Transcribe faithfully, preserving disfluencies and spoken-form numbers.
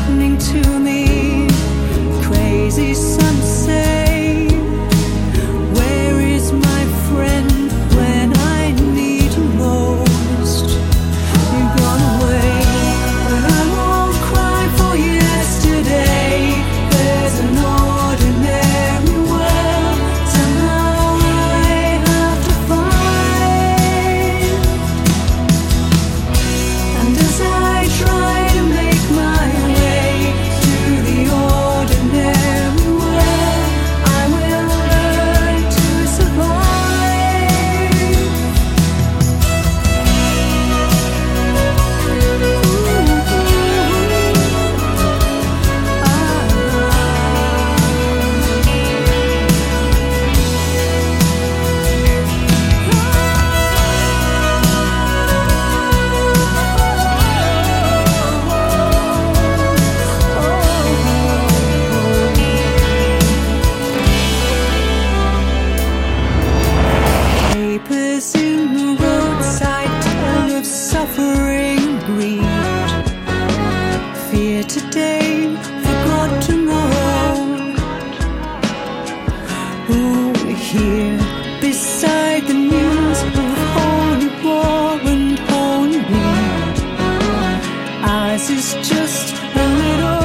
listening to me. Crazy some say, where is my friend when I need him most? You've gone away, but I won't cry for yesterday. There's an ordinary world somehow I have to find. And as I try to make my way to the ordinary world, I will learn to survive. Papers in the roadside tell of suffering and greed. Fear today, forgot tomorrow. Oh, here beside the news of holy war and holy need, ours is just a little